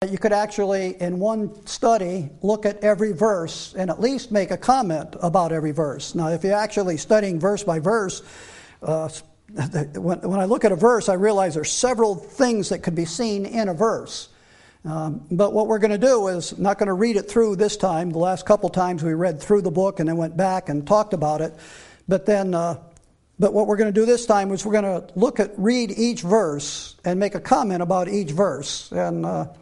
you could actually, in one study, look at every verse and at least make a comment about every verse. Now, if you're actually studying verse by verse, when I look at a verse, I realize there's several things that could be seen in a verse. But what we're going to do is not going to read it through this time. The last couple times we read through the book and then went back and talked about it. But what we're going to do this time is we're going to read each verse and make a comment about each verse. And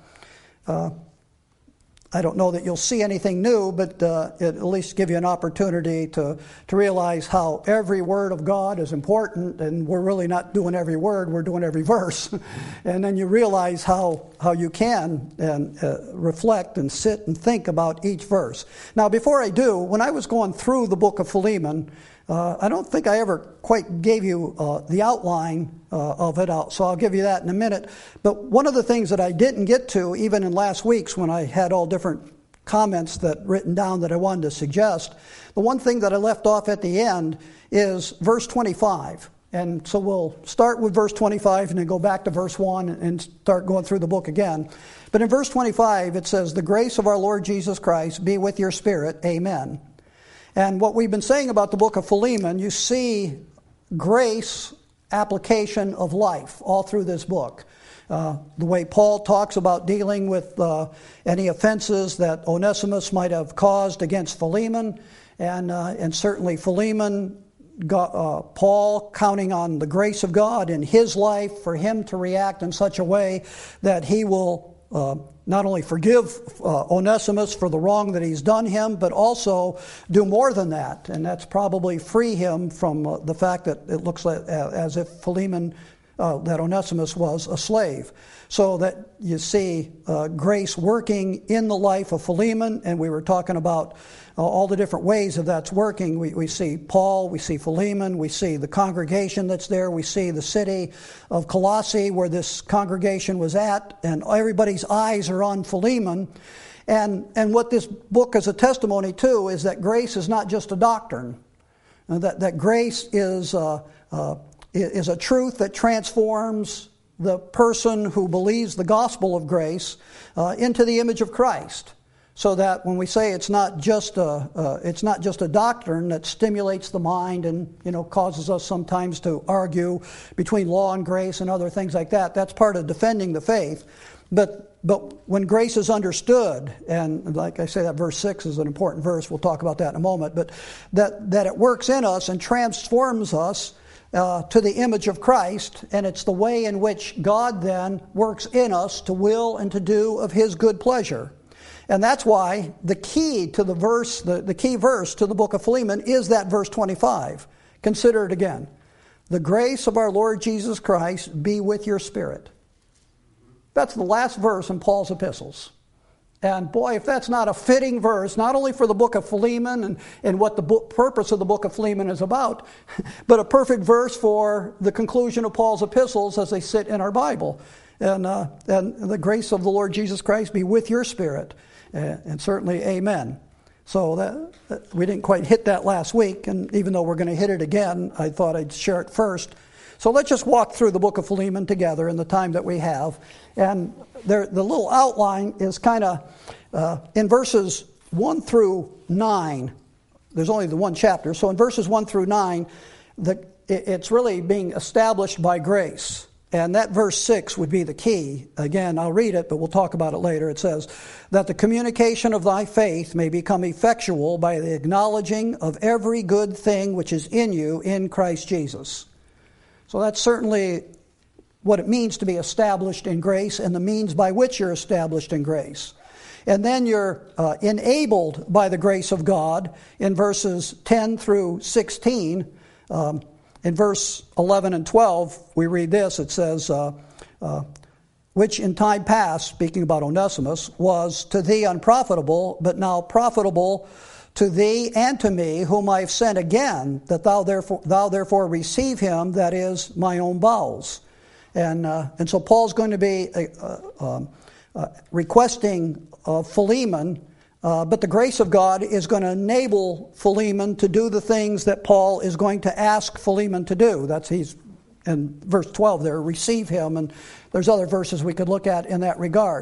I don't know that you'll see anything new, but it at least give you an opportunity to realize how every word of God is important, and we're really not doing every word, we're doing every verse. And then you realize how you can reflect and sit and think about each verse. Now, before I do, when I was going through the book of Philemon, I don't think I ever quite gave you the outline of it, so I'll give you that in a minute. But one of the things that I didn't get to, even in last week's when I had all different comments written down that I wanted to suggest, the one thing that I left off at the end is verse 25. And so we'll start with verse 25 and then go back to verse 1 and start going through the book again. But in verse 25 it says, "The grace of our Lord Jesus Christ be with your spirit. Amen." And what we've been saying about the book of Philemon, you see grace application of life all through this book. The way Paul talks about dealing with any offenses that Onesimus might have caused against Philemon, and certainly Philemon, Paul counting on the grace of God in his life for him to react in such a way that he will not only forgive Onesimus for the wrong that he's done him, but also do more than that. And that's probably free him from the fact that it looks like, as if Philemon, that Onesimus was a slave. So that you see grace working in the life of Philemon, and we were talking about all the different ways of that's working. We see Paul, we see Philemon, we see the congregation that's there, we see the city of Colossae where this congregation was at, and everybody's eyes are on Philemon. And what this book is a testimony to is that grace is not just a doctrine, that grace is a truth that transforms the person who believes the gospel of grace into the image of Christ. So that when we say it's not just a doctrine that stimulates the mind and causes us sometimes to argue between law and grace and other things like that. That's part of defending the faith. But when grace is understood, and like I say, that verse 6 is an important verse. We'll talk about that in a moment. But that it works in us and transforms us to the image of Christ, and it's the way in which God then works in us to will and to do of His good pleasure. And that's why the key to the key verse to the book of Philemon is that verse 25. Consider it again. "The grace of our Lord Jesus Christ be with your spirit." That's the last verse in Paul's epistles. And boy, if that's not a fitting verse, not only for the book of Philemon and what the purpose of the book of Philemon is about, but a perfect verse for the conclusion of Paul's epistles as they sit in our Bible. And the grace of the Lord Jesus Christ be with your spirit. And certainly, amen. So that we didn't quite hit that last week, and even though we're going to hit it again, I thought I'd share it first. So let's just walk through the book of Philemon together in the time that we have. And the little outline is kind of in verses 1 through 9. There's only the one chapter. So in verses 1 through 9, it's really being established by grace. And that verse 6 would be the key. Again, I'll read it, but we'll talk about it later. It says, "That the communication of thy faith may become effectual by the acknowledging of every good thing which is in you in Christ Jesus." So that's certainly what it means to be established in grace and the means by which you're established in grace. And then you're enabled by the grace of God in verses 10 through 16. In verse 11 and 12, we read this. It says, "Which in time past," speaking about Onesimus, "was to thee unprofitable, but now profitable to thee and to me, whom I have sent again, that thou therefore receive him, that is, my own bowels." And so Paul's going to be requesting Philemon, but the grace of God is going to enable Philemon to do the things that Paul is going to ask Philemon to do. He's in verse 12 there, receive him, and there's other verses we could look at in that regard.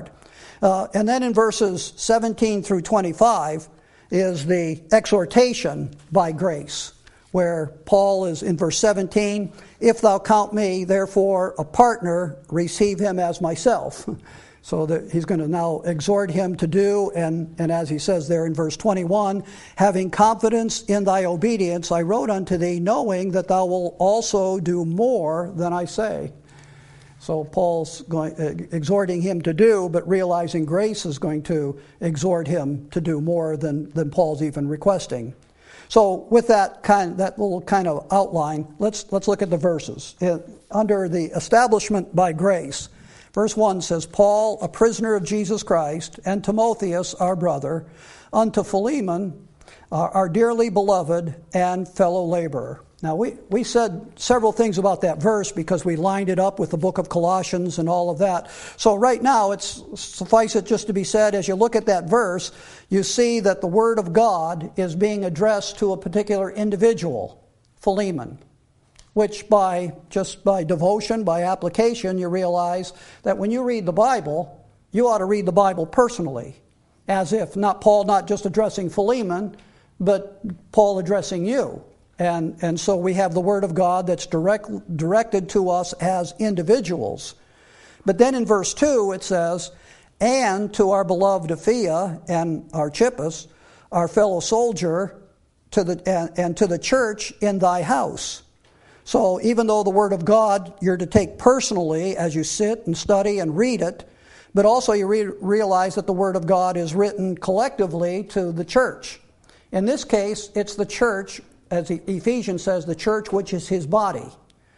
And then in verses 17 through 25 is the exhortation by grace, where Paul is in verse 17, if thou count me, therefore, a partner, receive him as myself. So that he's going to now exhort him to do, and as he says there in verse 21, having confidence in thy obedience, I wrote unto thee, knowing that thou wilt also do more than I say. So Paul's exhorting him to do, but realizing grace is going to exhort him to do more than Paul's even requesting. So with that little kind of outline, let's look at the verses. Under the establishment by grace, verse 1 says, Paul, a prisoner of Jesus Christ, and Timotheus, our brother, unto Philemon, our dearly beloved and fellow laborer. Now, we said several things about that verse because we lined it up with the book of Colossians and all of that. So right now, suffice it just to be said, as you look at that verse, you see that the Word of God is being addressed to a particular individual, Philemon, which by devotion, by application, you realize that when you read the Bible, you ought to read the Bible personally, as if Paul not just addressing Philemon, but Paul addressing you. And so we have the Word of God that's directed to us as individuals. But then in verse 2 it says, and to our beloved Apphia and Archippus, our fellow soldier, and to the church in thy house. So even though the Word of God you're to take personally as you sit and study and read it, but also you realize that the Word of God is written collectively to the church. In this case, it's the church, as Ephesians says, the church which is his body.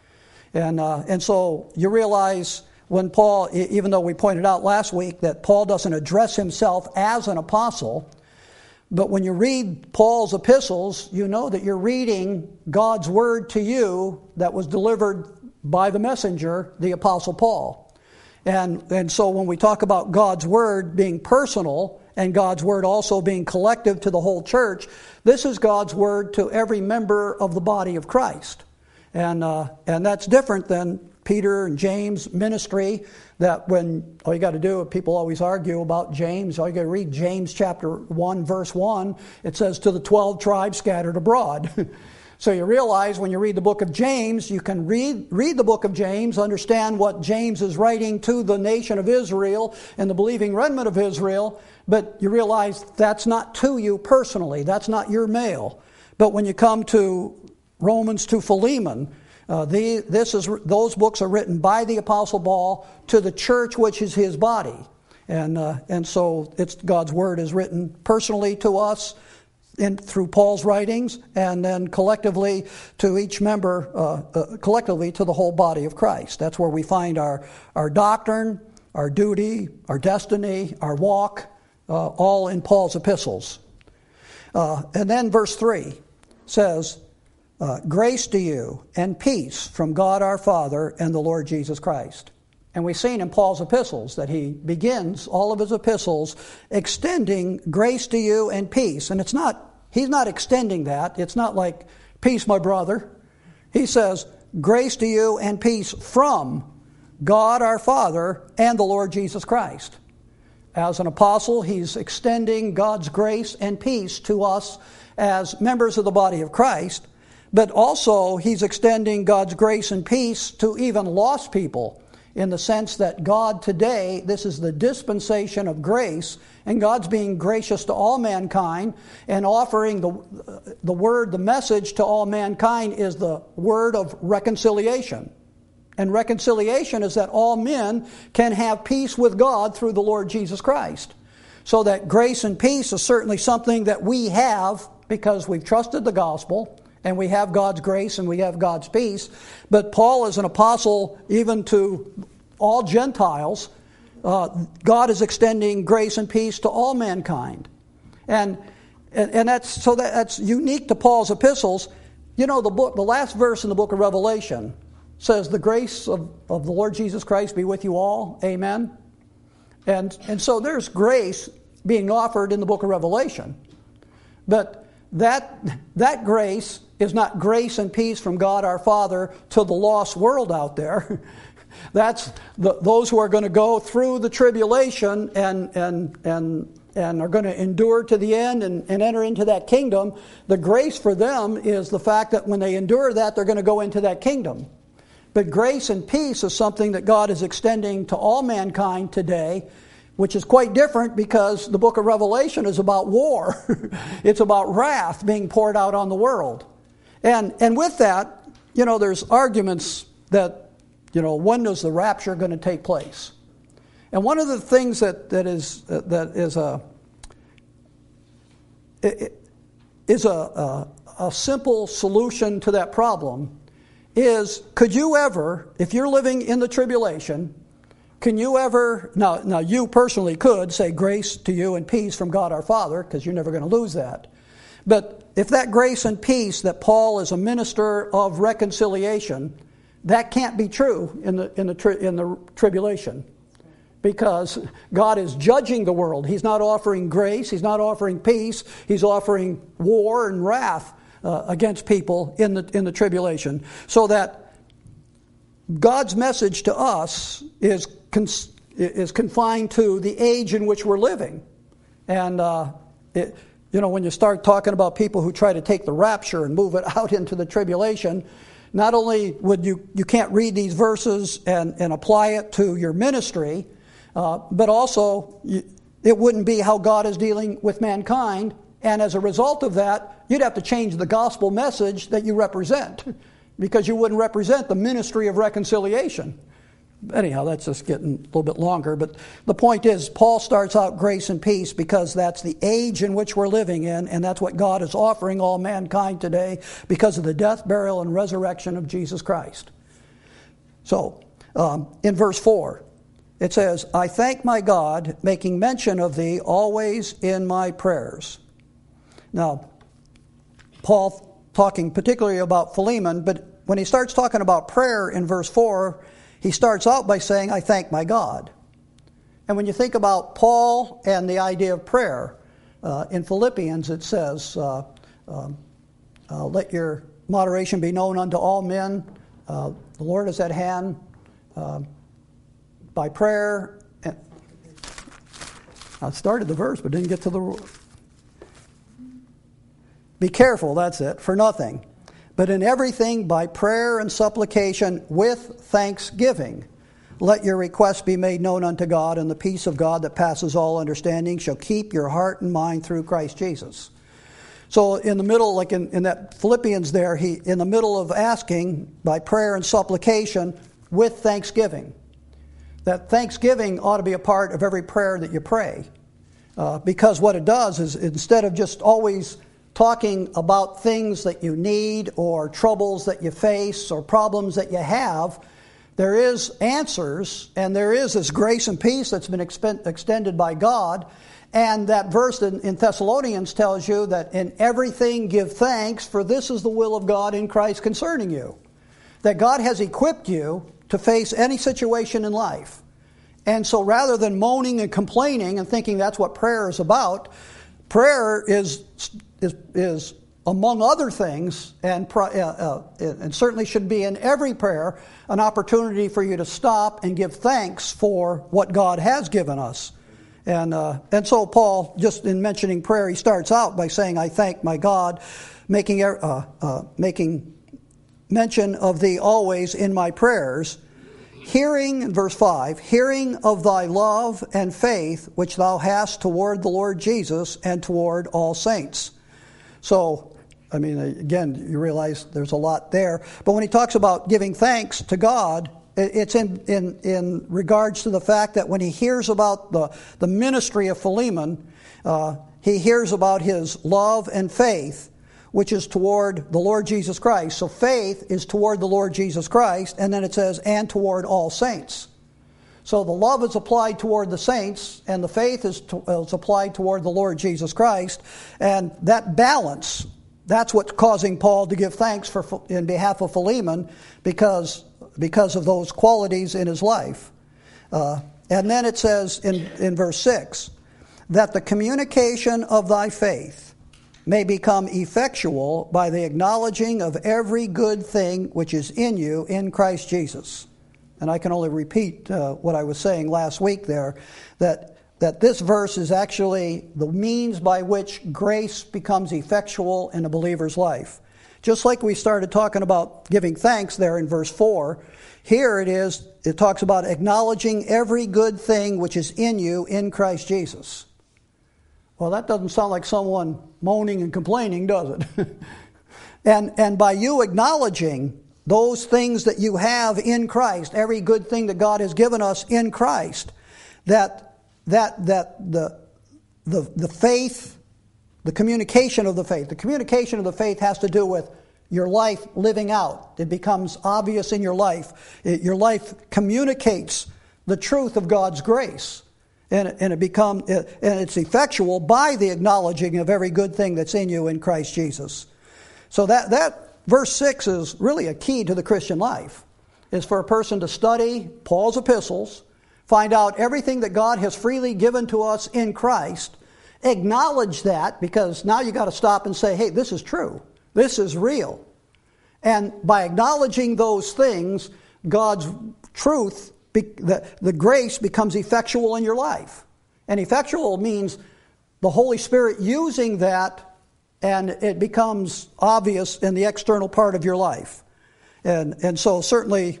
And so you realize when Paul, even though we pointed out last week that Paul doesn't address himself as an apostle, but when you read Paul's epistles, you know that you're reading God's word to you that was delivered by the messenger, the Apostle Paul. And so when we talk about God's word being personal and God's word also being collective to the whole church, this is God's word to every member of the body of Christ. And that's different than Peter and James' ministry, that when all you got to do, people always argue about James, all you got to read James chapter 1, verse 1, it says, to the 12 tribes scattered abroad. So you realize when you read the book of James, you can read the book of James, understand what James is writing to the nation of Israel and the believing remnant of Israel, but you realize that's not to you personally. That's not your mail. But when you come to Romans to Philemon, those books are written by the Apostle Paul to the church which is his body. And so it's God's word is written personally to us, through Paul's writings, and then collectively to each member, collectively to the whole body of Christ. That's where we find our doctrine, our duty, our destiny, our walk, all in Paul's epistles. And then verse 3 says, grace to you and peace from God our Father and the Lord Jesus Christ. And we've seen in Paul's epistles that he begins all of his epistles extending grace to you and peace. And he's not extending that. It's not like, peace, my brother. He says, grace to you and peace from God our Father and the Lord Jesus Christ. As an apostle, he's extending God's grace and peace to us as members of the body of Christ. But also, he's extending God's grace and peace to even lost people, in the sense that God today, this is the dispensation of grace, and God's being gracious to all mankind and offering the word, the message to all mankind is the word of reconciliation. And reconciliation is that all men can have peace with God through the Lord Jesus Christ. So that grace and peace is certainly something that we have because we've trusted the gospel, and we have God's grace and we have God's peace. But Paul is an apostle even to all Gentiles. God is extending grace and peace to all mankind. And that's unique to Paul's epistles. You know, the last verse in the book of Revelation says, the grace of the Lord Jesus Christ be with you all. Amen. And so there's grace being offered in the book of Revelation. But that grace is not grace and peace from God our Father to the lost world out there. That's those who are going to go through the tribulation and are going to endure to the end and enter into that kingdom. The grace for them is the fact that when they endure that, they're going to go into that kingdom. But grace and peace is something that God is extending to all mankind today, which is quite different because the book of Revelation is about war. It's about wrath being poured out on the world. And with that, there's arguments that, when is the rapture going to take place? And one of the things that is a simple solution to that problem is, could you ever, if you're living in the tribulation, can you ever, now you personally could say grace to you and peace from God our Father, because you're never going to lose that. But if that grace and peace that Paul is a minister of reconciliation, that can't be true in the tribulation, because God is judging the world. He's not offering grace. He's not offering peace. He's offering war and wrath against people in the tribulation. So that God's message to us is confined to the age in which we're living. And when you start talking about people who try to take the rapture and move it out into the tribulation, not only would you can't read these verses and apply it to your ministry, but also it wouldn't be how God is dealing with mankind. And as a result of that, you'd have to change the gospel message that you represent, because you wouldn't represent the ministry of reconciliation. Anyhow, that's just getting a little bit longer. But the point is, Paul starts out grace and peace because that's the age in which we're living in, and that's what God is offering all mankind today because of the death, burial, and resurrection of Jesus Christ. So, in verse 4, it says, I thank my God, making mention of thee always in my prayers. Now, Paul talking particularly about Philemon, but when he starts talking about prayer in verse 4, he starts out by saying, I thank my God. And when you think about Paul and the idea of prayer, in Philippians it says, let your moderation be known unto all men. The Lord is at hand by prayer. I started the verse but didn't get to the... Be careful, that's it, for nothing, but in everything by prayer and supplication with thanksgiving. Let your requests be made known unto God, and the peace of God that passes all understanding shall keep your heart and mind through Christ Jesus. So in the middle, like in that Philippians there, he in the middle of asking by prayer and supplication with thanksgiving. That thanksgiving ought to be a part of every prayer that you pray. Because what it does is, instead of just always talking about things that you need or troubles that you face or problems that you have, there is answers, and there is this grace and peace that's been extended by God. And that verse in Thessalonians tells you that in everything give thanks, for this is the will of God in Christ concerning you. That God has equipped you to face any situation in life. And so rather than moaning and complaining and thinking that's what prayer is about, prayer is among other things, and certainly should be in every prayer, an opportunity for you to stop and give thanks for what God has given us. And so Paul, just in mentioning prayer, he starts out by saying, I thank my God, making mention of thee always in my prayers, hearing, in verse 5, hearing of thy love and faith which thou hast toward the Lord Jesus and toward all saints. So, I mean, again, you realize there's a lot there. But when he talks about giving thanks to God, it's in regards to the fact that when he hears about the ministry of Philemon, he hears about his love and faith, which is toward the Lord Jesus Christ. So faith is toward the Lord Jesus Christ, and then it says, and toward all saints. So the love is applied toward the saints, and the faith is applied toward the Lord Jesus Christ. And that balance, that's what's causing Paul to give thanks in behalf of Philemon, because of those qualities in his life. And then it says in verse 6, that the communication of thy faith may become effectual by the acknowledging of every good thing which is in you in Christ Jesus. and I can only repeat what I was saying last week there, that this verse is actually the means by which grace becomes effectual in a believer's life. Just like we started talking about giving thanks there in verse 4, here it talks about acknowledging every good thing which is in you in Christ Jesus. Well, that doesn't sound like someone moaning and complaining, does it? and by you acknowledging those things that you have in Christ, every good thing that God has given us in Christ, that the faith, the communication of the faith has to do with your life living out. It becomes obvious in your life. Your life communicates the truth of God's grace. And it's effectual by the acknowledging of every good thing that's in you in Christ Jesus. So that verse 6 is really a key to the Christian life, is for a person to study Paul's epistles, find out everything that God has freely given to us in Christ, acknowledge that, because now you got to stop and say, hey, this is true. This is real. And by acknowledging those things, God's truth, the grace becomes effectual in your life. And effectual means the Holy Spirit using that, and it becomes obvious in the external part of your life. And so certainly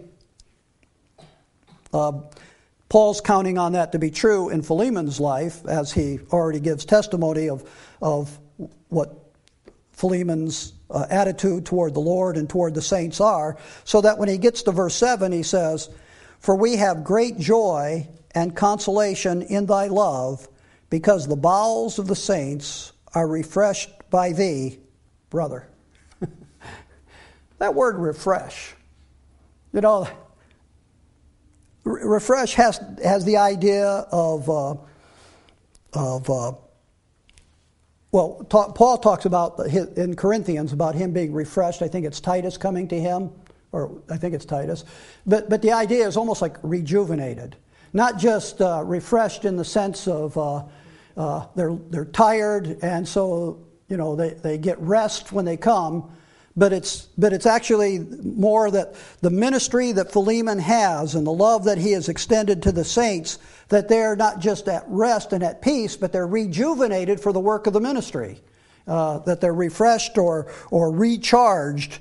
Paul's counting on that to be true in Philemon's life, as he already gives testimony of what Philemon's attitude toward the Lord and toward the saints are, so that when he gets to verse 7, he says, "For we have great joy and consolation in thy love, because the bowels of the saints are refreshed by thee, brother." That word refresh, refresh has the idea of Paul talks about in Corinthians about him being refreshed. I think it's Titus coming to him, or I think it's Titus. But the idea is almost like rejuvenated, not just refreshed in the sense of they're tired and so they get rest when they come. But it's actually more that the ministry that Philemon has and the love that he has extended to the saints, that they're not just at rest and at peace, but they're rejuvenated for the work of the ministry, that they're refreshed or recharged.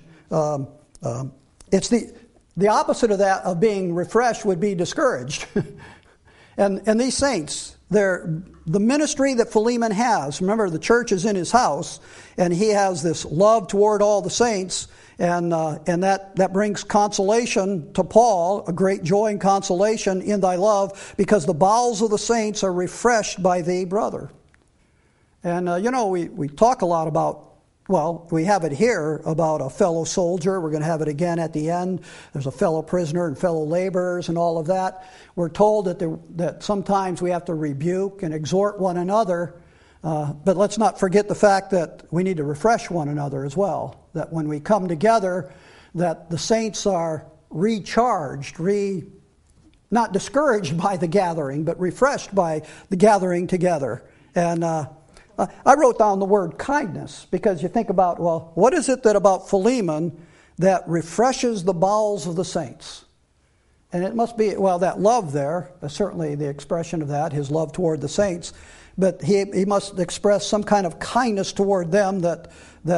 It's the opposite of that, of being refreshed, would be discouraged. and these saints, the ministry that Philemon has, remember the church is in his house, and he has this love toward all the saints, and that brings consolation to Paul, a great joy and consolation in thy love, because the bowels of the saints are refreshed by thee, brother. And we talk a lot about, we have it here about a fellow soldier. We're going to have it again at the end. There's a fellow prisoner and fellow laborers and all of that. We're told that sometimes we have to rebuke and exhort one another, but let's not forget the fact that we need to refresh one another as well. That when we come together, that the saints are recharged, not discouraged by the gathering, but refreshed by the gathering together. And I wrote down the word kindness, because you think about, what is it that about Philemon that refreshes the bowels of the saints? And it must be, that love there, certainly the expression of that, his love toward the saints, but he must express some kind of kindness toward them that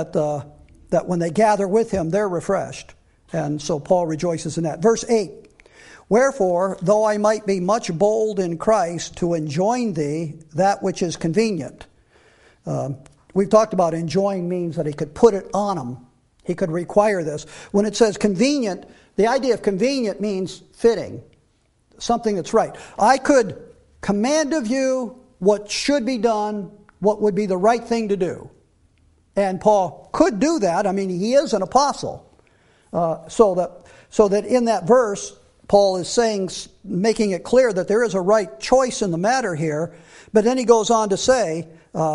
when they gather with him, they're refreshed. And so Paul rejoices in that. Verse 8, "Wherefore, though I might be much bold in Christ to enjoin thee that which is convenient." We've talked about enjoying means that he could put it on him. He could require this. When it says convenient, the idea of convenient means fitting, something that's right. I could command of you what should be done, what would be the right thing to do. And Paul could do that. I mean, he is an apostle. So that in that verse, Paul is saying, making it clear that there is a right choice in the matter here. But then he goes on to say,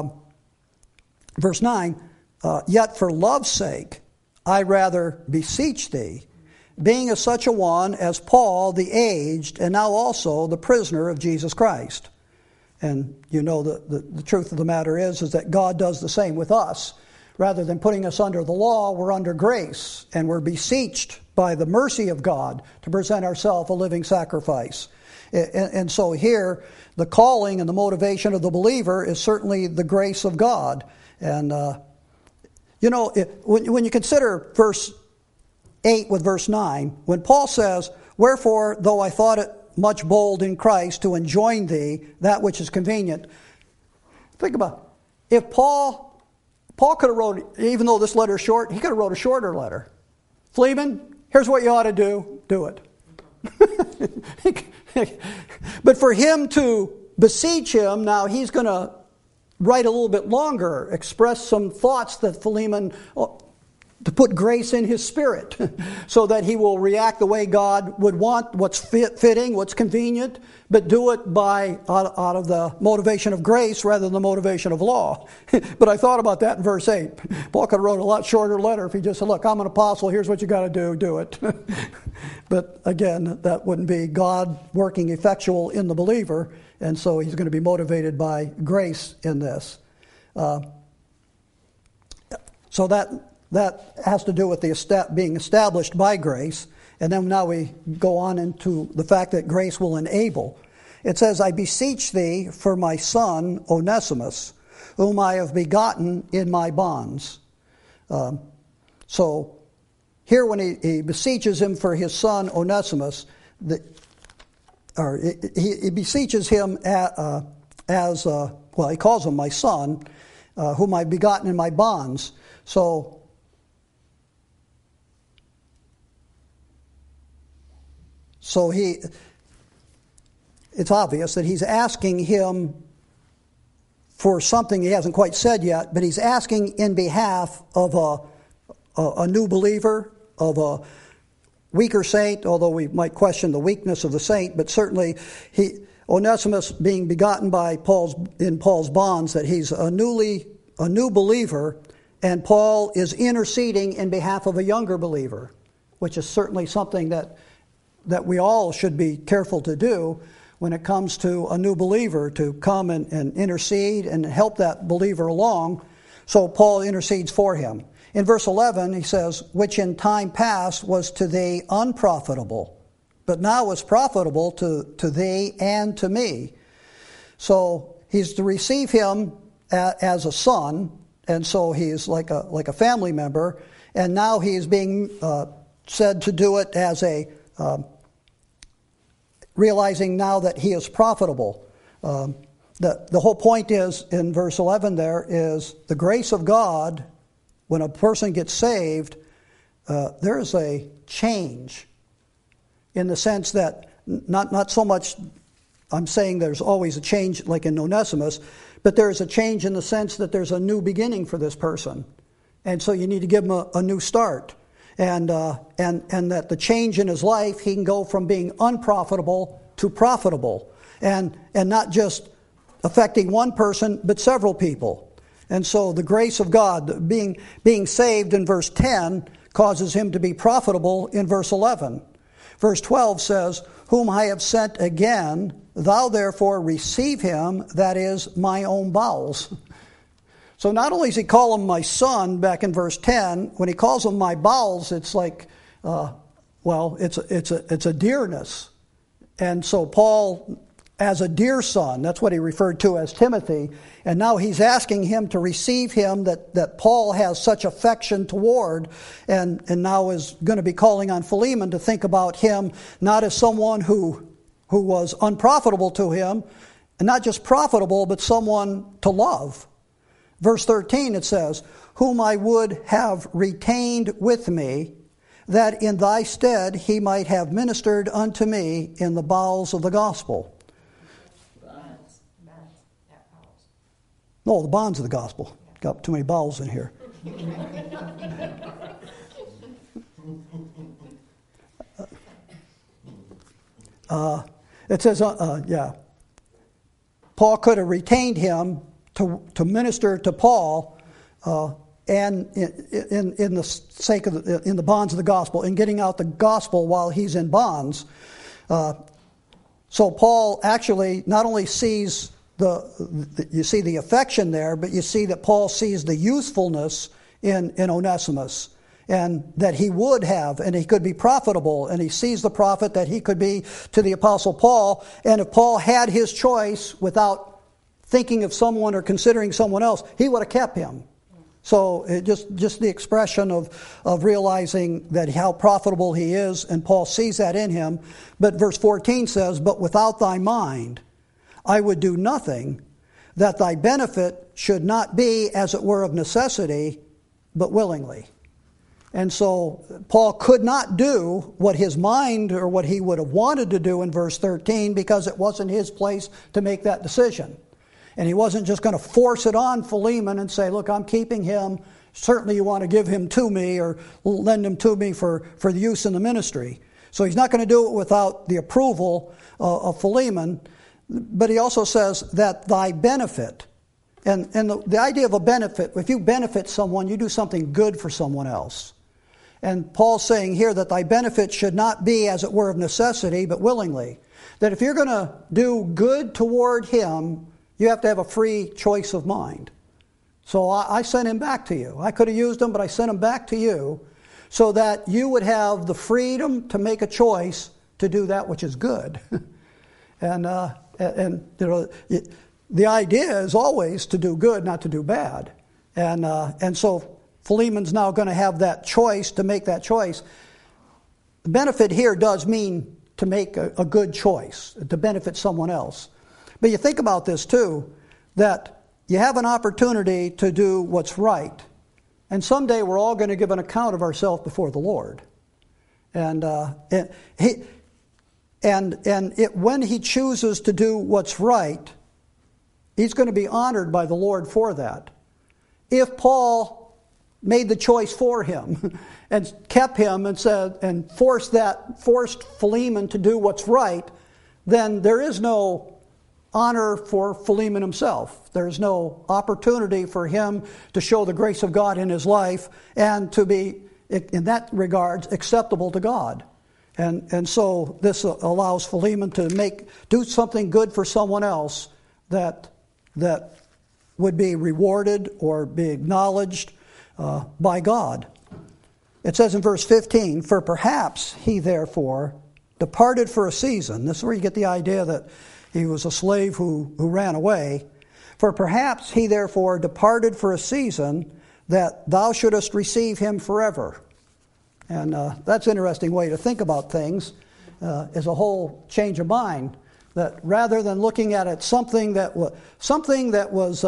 verse 9, "Yet for love's sake, I rather beseech thee, being as such a one as Paul the aged, and now also the prisoner of Jesus Christ." And the truth of the matter is that God does the same with us. Rather than putting us under the law, we're under grace, and we're beseeched by the mercy of God to present ourselves a living sacrifice. And so here, the calling and the motivation of the believer is certainly the grace of God. And, when you consider verse 8 with verse 9, when Paul says, "Wherefore, though I thought it much bold in Christ to enjoin thee that which is convenient," think about it. If Paul could have wrote, even though this letter is short, he could have wrote a shorter letter. Philemon, here's what you ought to do it. But for him to beseech him, now he's going to write a little bit longer, express some thoughts that Philemon, to put grace in his spirit so that he will react the way God would want, what's fitting, what's convenient, but do it out of the motivation of grace rather than the motivation of law. But I thought about that in verse 8. Paul could have wrote a lot shorter letter if he just said, "Look, I'm an apostle, here's what you got to do it." But again, that wouldn't be God working effectual in the believer, and so he's going to be motivated by grace in this. So that has to do with the being established by grace. And then now we go on into the fact that grace will enable. It says, "I beseech thee for my son Onesimus, whom I have begotten in my bonds." So here when he beseeches him for his son Onesimus, he beseeches him he calls him my son, whom I've begotten in my bonds. So it's obvious that he's asking him for something he hasn't quite said yet, but he's asking in behalf of a new believer, of a weaker saint, although we might question the weakness of the saint, but certainly Onesimus being begotten in Paul's bonds, that he's a new believer, and Paul is interceding in behalf of a younger believer, which is certainly something that we all should be careful to do when it comes to a new believer, to come and intercede and help that believer along. So Paul intercedes for him. In verse 11, he says, "Which in time past was to thee unprofitable, but now is profitable to thee and to me." So he's to receive him as a son, and so he's like a family member, and now he's being said to do it as realizing now that he is profitable. The whole point is, in verse 11 there, is the grace of God. When a person gets saved, there is a change in the sense that not so much I'm saying there's always a change like in Onesimus, but there's a change in the sense that there's a new beginning for this person. And so you need to give him a new start. And that the change in his life, he can go from being unprofitable to profitable. And not just affecting one person, but several people. And so the grace of God, being saved in verse 10, causes him to be profitable in verse 11. Verse 12 says, "Whom I have sent again, thou therefore receive him, that is my own bowels." So not only does he call him my son back in verse 10, when he calls him my bowels, it's like, it's a dearness. And so Paul, as a dear son, that's what he referred to as Timothy, and now he's asking him to receive him that Paul has such affection toward, and now is going to be calling on Philemon to think about him not as someone who was unprofitable to him, and not just profitable, but someone to love. Verse 13 it says, "Whom I would have retained with me, that in thy stead he might have ministered unto me in the bowels of the gospel." No, the bonds of the gospel. Got too many bowels in here. It says, Paul could have retained him to minister to Paul, and in the sake of in the bonds of the gospel, in getting out the gospel while he's in bonds. So Paul actually not only sees you see the affection there, but you see that Paul sees the usefulness in Onesimus, and that he would have, and he could be profitable, and he sees the profit that he could be to the Apostle Paul. And if Paul had his choice without thinking of someone or considering someone else, he would have kept him. So it just the expression of realizing that how profitable he is, and Paul sees that in him. But verse 14 says, "But without thy mind I would do nothing, that thy benefit should not be as it were of necessity, but willingly." And so Paul could not do what his mind or what he would have wanted to do in verse 13, because it wasn't his place to make that decision. And he wasn't just going to force it on Philemon and say, "Look, I'm keeping him. Certainly you want to give him to me or lend him to me for the use in the ministry." So he's not going to do it without the approval of Philemon. But he also says that thy benefit. And the idea of a benefit, if you benefit someone, you do something good for someone else. And Paul's saying here that thy benefit should not be as it were of necessity, but willingly. That if you're going to do good toward him, you have to have a free choice of mind. So I sent him back to you. I could have used him, but I sent him back to you so that you would have the freedom to make a choice to do that which is good. And you know, the idea is always to do good, not to do bad. And so Philemon's now going to have that choice, to make that choice. The benefit here does mean to make a good choice, to benefit someone else. But you think about this too, that you have an opportunity to do what's right. And someday we're all going to give an account of ourselves before the Lord. And when he chooses to do what's right, he's going to be honored by the Lord for that. If Paul made the choice for him and kept him and said and forced Philemon to do what's right, then there is no honor for Philemon himself. There's no opportunity for him to show the grace of God in his life and to be, in that regard, acceptable to God. And so this allows Philemon to do something good for someone else that would be rewarded or be acknowledged by God. It says in verse 15, "For perhaps he therefore departed for a season." This is where you get the idea that he was a slave who ran away. "For perhaps he therefore departed for a season, that thou shouldest receive him forever." And that's an interesting way to think about things, is a whole change of mind. That rather than looking at it something that was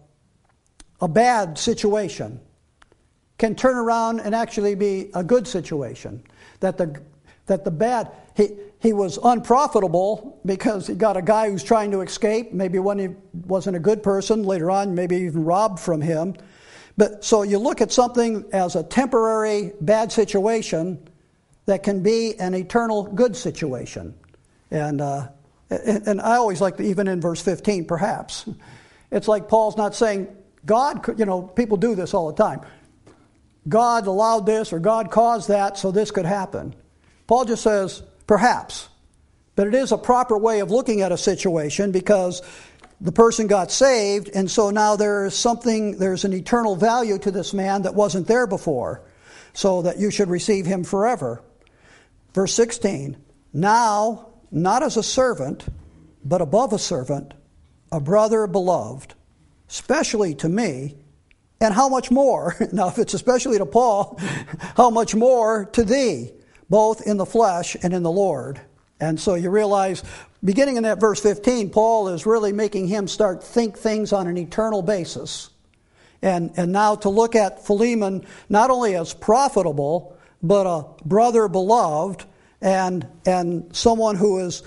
a bad situation, can turn around and actually be a good situation. That the bad, he was unprofitable because he got a guy who's trying to escape. Maybe when he wasn't a good person, later on maybe even robbed from him. But so you look at something as a temporary bad situation that can be an eternal good situation. And I always like to, even in verse 15, perhaps. It's like Paul's not saying, God could, people do this all the time. God allowed this or God caused that so this could happen. Paul just says, perhaps. But it is a proper way of looking at a situation because the person got saved, and so now there's an eternal value to this man that wasn't there before, so that you should receive him forever. Verse 16, "Now, not as a servant, but above a servant, a brother beloved, specially to me, and how much more," now if it's especially to Paul, "how much more to thee, both in the flesh and in the Lord." And so you realize, beginning in that verse 15, Paul is really making him think things on an eternal basis. And now to look at Philemon not only as profitable, but a brother beloved, and someone who is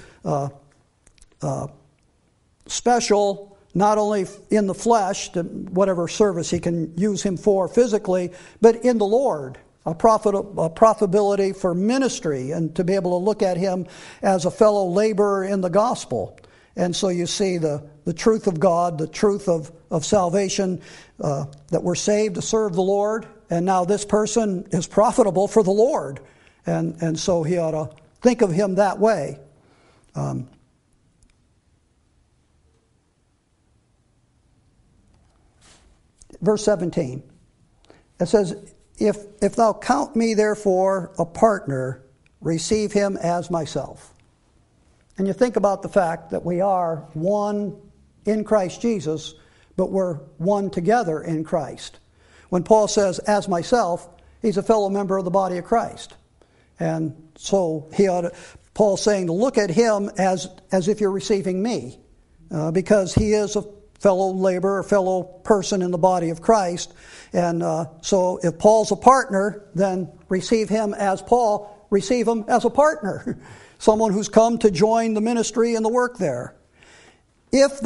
special, not only in the flesh, to whatever service he can use him for physically, but in the Lord. A profitability for ministry, and to be able to look at him as a fellow laborer in the gospel. And so you see the truth of God, the truth of salvation, that we're saved to serve the Lord, and now this person is profitable for the Lord. And so he ought to think of him that way. Verse 17. It says, if thou count me therefore a partner, receive him as myself. And you think about the fact that we are one in Christ Jesus, but we're one together in Christ. When Paul says, as myself, he's a fellow member of the body of Christ. And so Paul's saying to look at him as if you're receiving me, because he is a fellow laborer, fellow person in the body of Christ. And so if Paul's a partner, then receive him as Paul, receive him as a partner, someone who's come to join the ministry and the work there. If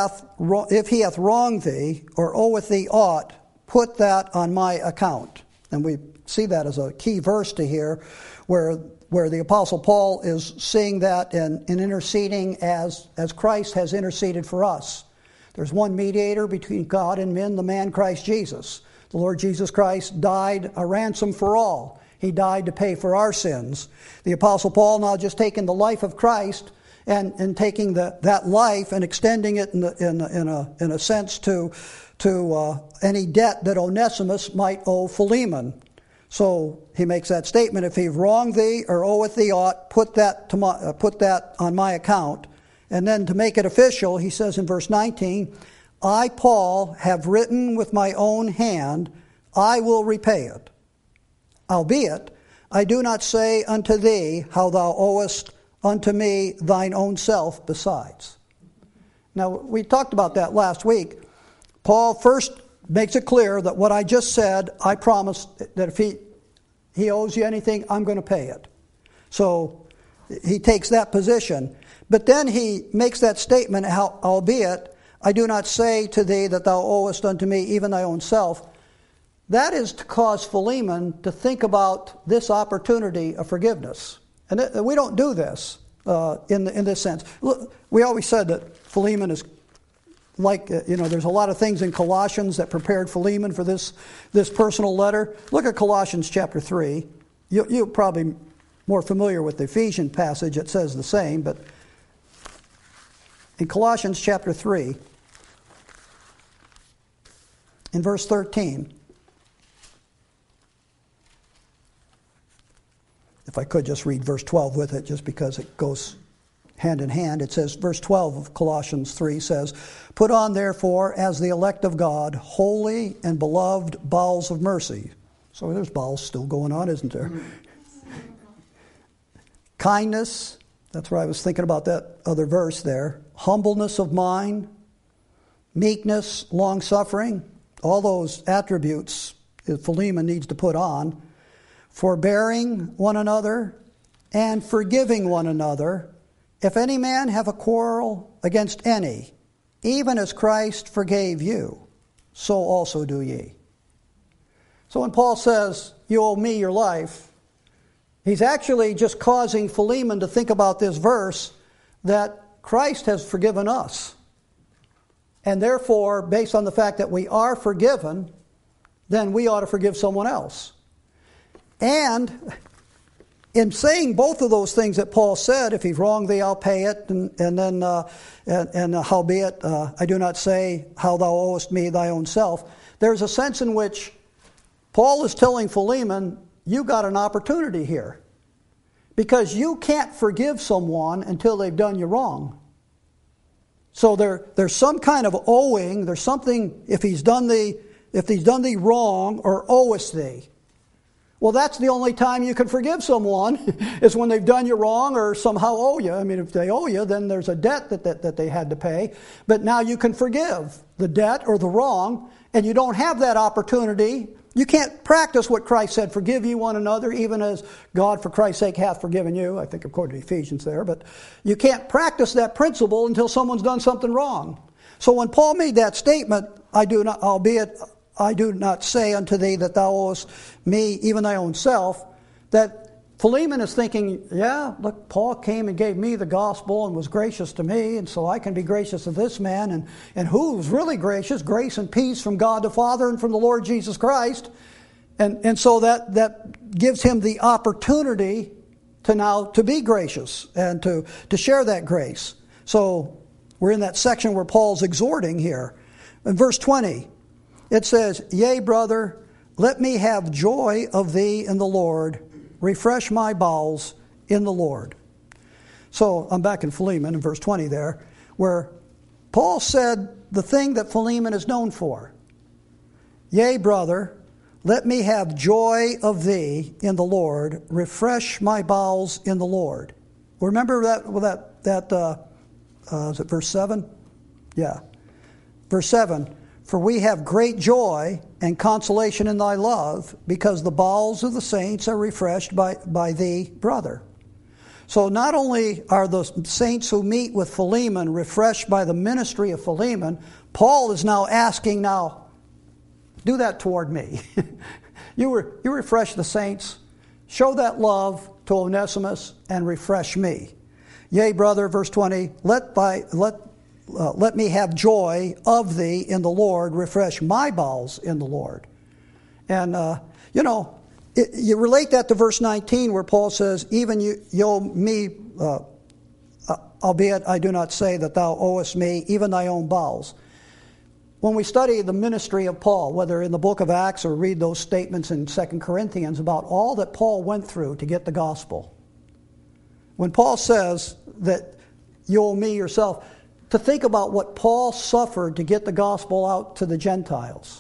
he hath wronged thee, or oweth thee aught, put that on my account. And we see that as a key verse to here, where the Apostle Paul is seeing that and interceding as Christ has interceded for us. There's one mediator between God and men, the man Christ Jesus. The Lord Jesus Christ died a ransom for all. He died to pay for our sins. The Apostle Paul now just taking the life of Christ and taking that life and extending it in a sense to any debt that Onesimus might owe Philemon. So he makes that statement: if he wronged thee or oweth thee aught, put that on my account. And then to make it official, he says in verse 19, I, Paul, have written with my own hand, I will repay it. Albeit, I do not say unto thee how thou owest unto me thine own self besides. Now, we talked about that last week. Paul first makes it clear that what I just said, I promise that if he owes you anything, I'm going to pay it. So he takes that position. But then he makes that statement, albeit, I do not say to thee that thou owest unto me even thy own self. That is to cause Philemon to think about this opportunity of forgiveness. And we don't do this in this sense. Look, we always said that Philemon is like, there's a lot of things in Colossians that prepared Philemon for this personal letter. Look at Colossians chapter 3. You're probably more familiar with the Ephesian passage. It says the same, but in Colossians chapter 3, in verse 13, if I could just read verse 12 with it, just because it goes hand in hand. It says, verse 12 of Colossians 3 says, put on therefore as the elect of God, holy and beloved bowels of mercy. So there's bowels still going on, isn't there? Kindness, that's where I was thinking about that other verse there. Humbleness of mind, meekness, long-suffering, all those attributes that Philemon needs to put on. Forbearing one another and forgiving one another, if any man have a quarrel against any, even as Christ forgave you, so also do ye. So when Paul says, you owe me your life, he's actually just causing Philemon to think about this verse that Christ has forgiven us. And therefore, based on the fact that we are forgiven, then we ought to forgive someone else. And in saying both of those things that Paul said, if he's wronged thee, I'll pay it, and then howbeit, I do not say how thou owest me thy own self, there's a sense in which Paul is telling Philemon, you got an opportunity here. Because you can't forgive someone until they've done you wrong. So there's some kind of owing, there's something, if he's done thee wrong, or owest thee. Well, that's the only time you can forgive someone is when they've done you wrong or somehow owe you. I mean, if they owe you, then there's a debt that they had to pay. But now you can forgive the debt or the wrong, and you don't have that opportunity. You can't practice what Christ said, forgive ye one another, even as God for Christ's sake hath forgiven you. I think according to Ephesians there. But you can't practice that principle until someone's done something wrong. So when Paul made that statement, I do not say unto thee that thou owest me even thy own self, that Philemon is thinking, yeah, look, Paul came and gave me the gospel and was gracious to me, and so I can be gracious to this man. And who's really gracious? Grace and peace from God the Father and from the Lord Jesus Christ. And so that gives him the opportunity to be gracious and to share that grace. So we're in that section where Paul's exhorting here. In verse 20, it says, yea, brother, let me have joy of thee in the Lord. Refresh my bowels in the Lord. So I'm back in Philemon in verse 20 there, where Paul said the thing that Philemon is known for. Yea, brother, let me have joy of thee in the Lord. Refresh my bowels in the Lord. Remember that is it verse 7? Yeah. Verse 7, for we have great joy and consolation in thy love, because the bowels of the saints are refreshed by thee, brother. So not only are the saints who meet with Philemon refreshed by the ministry of Philemon, Paul is now asking, do that toward me. You refresh the saints, show that love to Onesimus, and refresh me. Yea, brother, verse 20, let me have joy of thee in the Lord, refresh my bowels in the Lord. And, you relate that to verse 19 where Paul says, even you me, albeit I do not say that thou owest me, even thy own bowels. When we study the ministry of Paul, whether in the book of Acts or read those statements in 2 Corinthians about all that Paul went through to get the gospel, when Paul says that you owe me yourself, to think about what Paul suffered to get the gospel out to the Gentiles.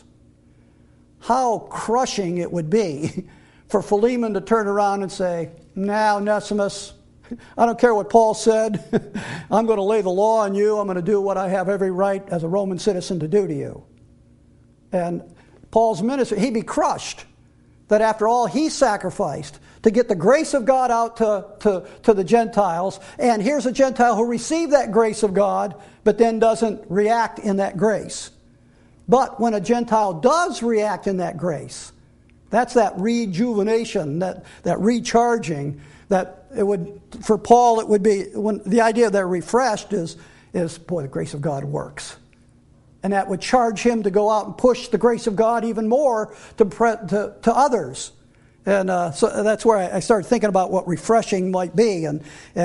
How crushing it would be for Philemon to turn around and say, now, Onesimus, I don't care what Paul said. I'm going to lay the law on you. I'm going to do what I have every right as a Roman citizen to do to you. And Paul's ministry, he'd be crushed that after all he sacrificed to get the grace of God out to the Gentiles, and here's a Gentile who received that grace of God, but then doesn't react in that grace. But when a Gentile does react in that grace, that's that rejuvenation, that recharging, that it would, for Paul, it would be, when the idea of that refreshed is boy, the grace of God works. And that would charge him to go out and push the grace of God even more to others. And so that's where I started thinking about what refreshing might be, and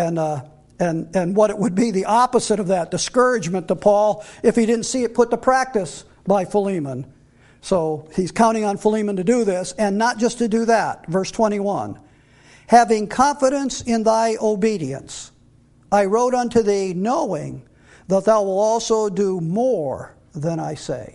what it would be the opposite of that, discouragement to Paul if he didn't see it put to practice by Philemon. So he's counting on Philemon to do this, and not just to do that. Verse 21, having confidence in thy obedience, I wrote unto thee, knowing that thou wilt also do more than I say.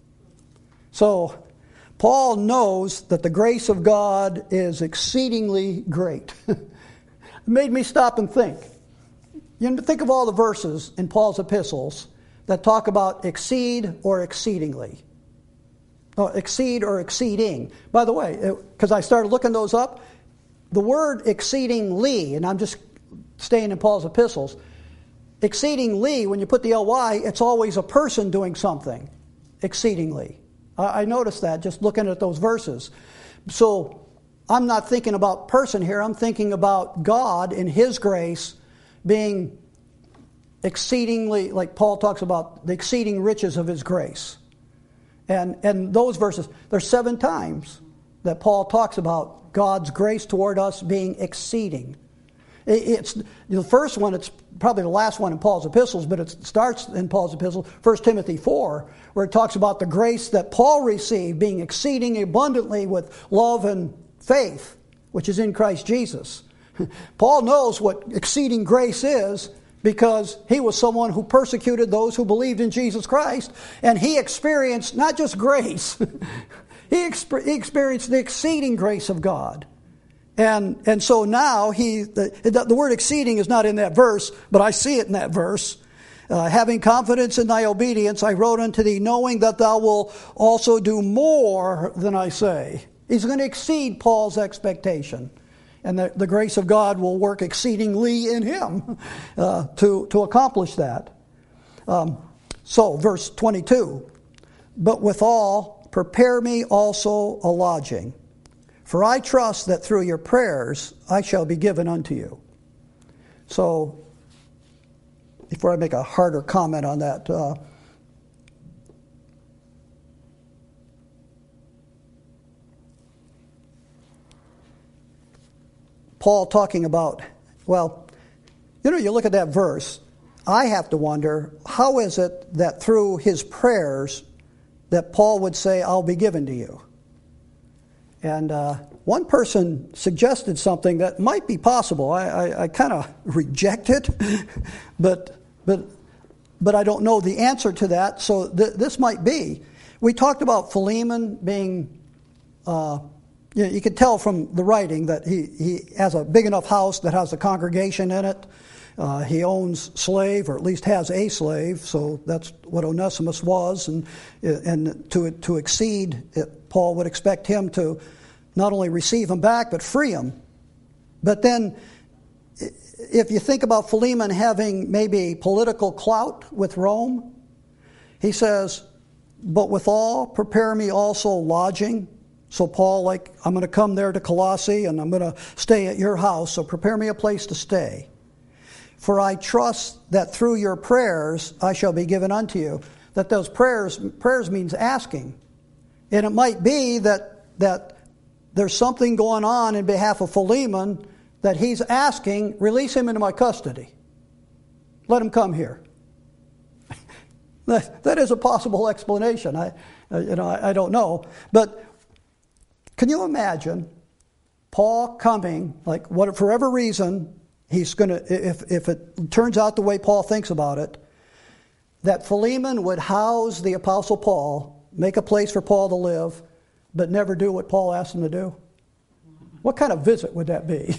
So Paul knows that the grace of God is exceedingly great. It made me stop and think. Think of all the verses in Paul's epistles that talk about exceed or exceedingly. Exceed or exceeding. By the way, because I started looking those up, the word exceedingly, and I'm just staying in Paul's epistles, exceedingly, when you put the ly, it's always a person doing something. Exceedingly. I noticed that just looking at those verses. So I'm not thinking about person here. I'm thinking about God in His grace being exceedingly, like Paul talks about the exceeding riches of His grace. And those verses, there's 7 times that Paul talks about God's grace toward us being exceeding. It's the first one, it's probably the last one in Paul's epistles, but it starts in Paul's epistle, 1 Timothy 4, where it talks about the grace that Paul received being exceeding abundantly with love and faith, which is in Christ Jesus. Paul knows what exceeding grace is because he was someone who persecuted those who believed in Jesus Christ, and he experienced not just grace, he experienced the exceeding grace of God. And so now the word exceeding is not in that verse, but I see it in that verse. Having confidence in thy obedience, I wrote unto thee, knowing that thou wilt also do more than I say. He's going to exceed Paul's expectation. And the grace of God will work exceedingly in him to accomplish that. So, verse 22, but withal, prepare me also a lodging. For I trust that through your prayers I shall be given unto you. So, before I make a harder comment on that, Paul talking about, you look at that verse, I have to wonder, how is it that through his prayers that Paul would say, I'll be given to you? And one person suggested something that might be possible. I kind of reject it, but I don't know the answer to that. So this might be. We talked about Philemon being. You could tell from the writing that he has a big enough house that has a congregation in it. He owns slave, or at least has a slave, so that's what Onesimus was. And to exceed it, Paul would expect him to not only receive him back, but free him. But then, if you think about Philemon having maybe political clout with Rome, he says, "But withal, prepare me also lodging." So Paul, I'm going to come there to Colossae, and I'm going to stay at your house, so prepare me a place to stay. For I trust that through your prayers I shall be given unto you. That those prayers means asking. And it might be that there's something going on in behalf of Philemon that he's asking, release him into my custody. Let him come here. That is a possible explanation. I don't know. But can you imagine Paul coming, for whatever reason, he's going to, if it turns out the way Paul thinks about it, that Philemon would house the Apostle Paul, make a place for Paul to live, but never do what Paul asked him to do? What kind of visit would that be?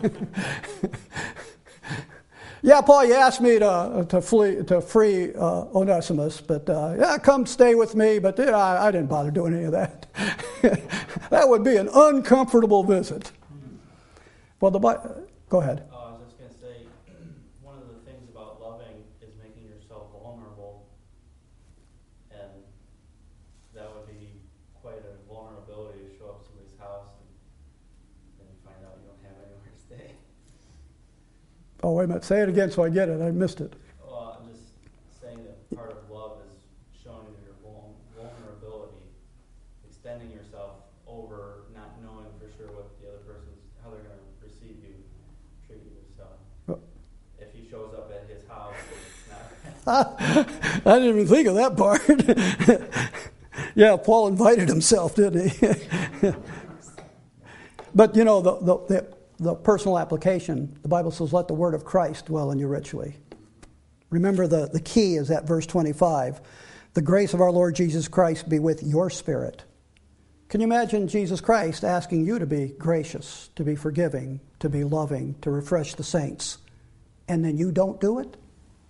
Yeah, Paul, you asked me to free Onesimus, but come stay with me, but I didn't bother doing any of that. That would be an uncomfortable visit. Well, go ahead. I was just going to say, one of the things about loving is making yourself vulnerable, and that would be quite a vulnerability to show up at somebody's house and then you find out you don't have anywhere to stay. Oh, wait a minute. Say it again so I get it. I missed it. Well, I'm just saying that part of love is showing your vulnerability, extending yourself over not knowing for sure what the other person's, how they're going to receive you, treat you. So if he shows up at his house, it's not. I didn't even think of that part. Yeah, Paul invited himself, didn't he? But the personal application, the Bible says, let the word of Christ dwell in you richly. Remember, the key is at verse 25. The grace of our Lord Jesus Christ be with your spirit. Can you imagine Jesus Christ asking you to be gracious, to be forgiving, to be loving, to refresh the saints, and then you don't do it?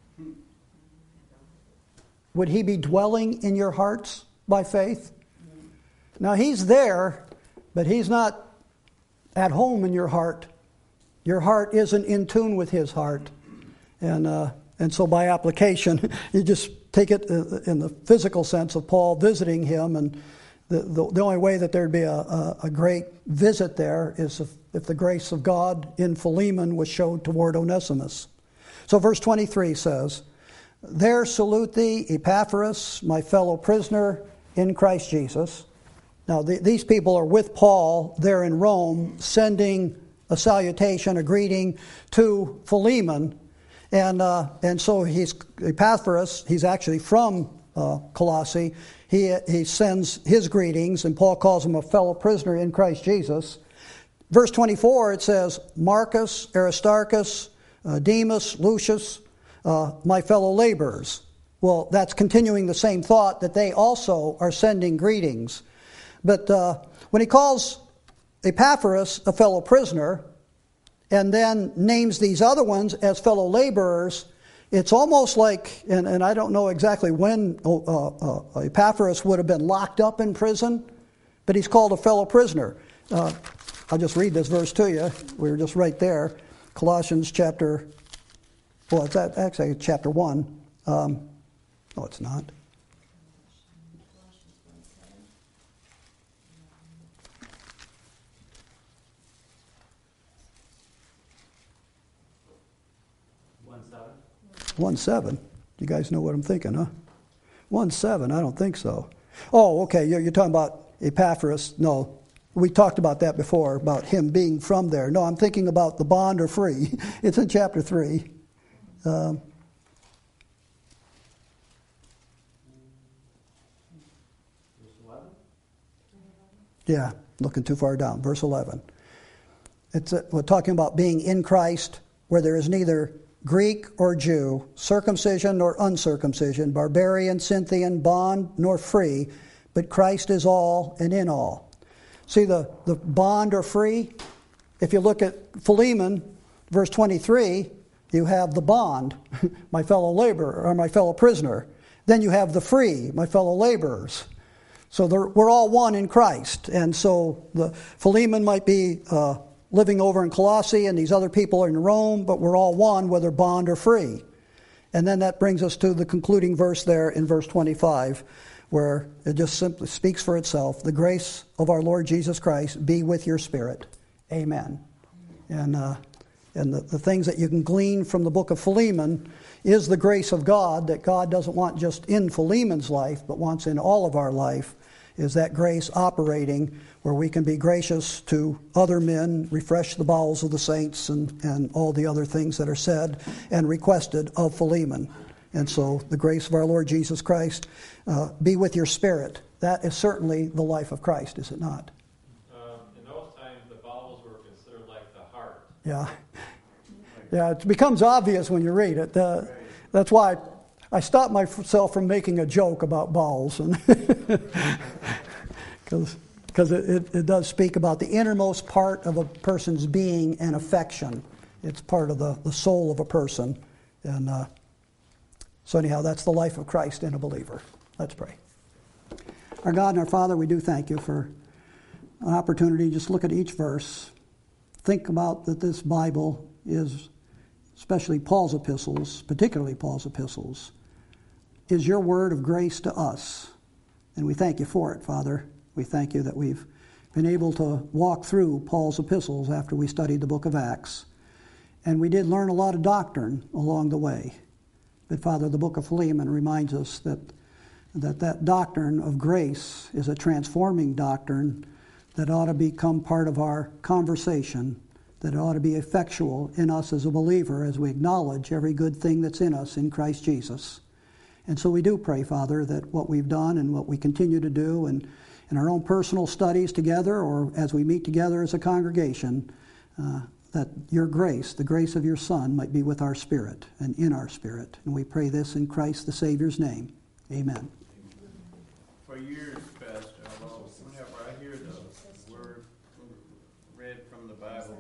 Would he be dwelling in your hearts by faith? Now, he's there, but he's not at home in your heart. Your heart isn't in tune with his heart. And so by application, you just take it in the physical sense of Paul visiting him, and the only way that there'd be a great visit there is if the grace of God in Philemon was showed toward Onesimus. So verse 23 says, there salute thee, Epaphras, my fellow prisoner in Christ Jesus. Now, these people are with Paul there in Rome, sending a salutation, a greeting to Philemon. And so he's Epaphras, he's actually from Colossae. He sends his greetings, and Paul calls him a fellow prisoner in Christ Jesus. Verse 24, it says, Marcus, Aristarchus, Demas, Lucius, my fellow laborers. Well, that's continuing the same thought that they also are sending greetings. But when he calls Epaphras a fellow prisoner and then names these other ones as fellow laborers, it's almost like, and I don't know exactly when Epaphras would have been locked up in prison, but he's called a fellow prisoner. I'll just read this verse to you. We were just right there. Colossians chapter, well, it's actually chapter 1. No, it's not. One seven. You guys know what I'm thinking, huh? 1:7. I don't think so. Oh, okay. You're talking about Epaphras. No, we talked about that before, about him being from there. No, I'm thinking about the bond or free. It's in chapter 3. Yeah. looking too far down, verse 11. We're talking about being in Christ, where there is neither Greek or Jew, circumcision or uncircumcision, barbarian, Scythian, bond nor free, but Christ is all and in all. See the bond or free? If you look at Philemon, verse 23, you have the bond, my fellow laborer, or my fellow prisoner. Then you have the free, my fellow laborers. So we're all one in Christ. And so the Philemon might be living over in Colossae, and these other people are in Rome, but we're all one, whether bond or free. And then that brings us to the concluding verse there in verse 25, where it just simply speaks for itself. The grace of our Lord Jesus Christ be with your spirit. Amen. And the things that you can glean from the book of Philemon is the grace of God, that God doesn't want just in Philemon's life, but wants in all of our life, is that grace operating where we can be gracious to other men, refresh the bowels of the saints, and all the other things that are said and requested of Philemon. And so the grace of our Lord Jesus Christ be with your spirit. That is certainly the life of Christ, is it not? In those times, the bowels were considered like the heart. Yeah. Yeah, it becomes obvious when you read it. That's why I stopped myself from making a joke about bowels, because it does speak about the innermost part of a person's being and affection. It's part of the soul of a person. And so anyhow, that's the life of Christ in a believer. Let's pray. Our God and our Father, we do thank you for an opportunity to just look at each verse. Think about that this Bible is, especially Paul's epistles, particularly Paul's epistles, is your word of grace to us. And we thank you for it, Father. We thank you that we've been able to walk through Paul's epistles after we studied the book of Acts. And we did learn a lot of doctrine along the way. But Father, the book of Philemon reminds us that doctrine of grace is a transforming doctrine that ought to become part of our conversation, that ought to be effectual in us as a believer as we acknowledge every good thing that's in us in Christ Jesus. And so we do pray, Father, that what we've done and what we continue to do and in our own personal studies together or as we meet together as a congregation, that your grace, the grace of your Son, might be with our spirit and in our spirit. And we pray this in Christ the Savior's name. Amen. For years,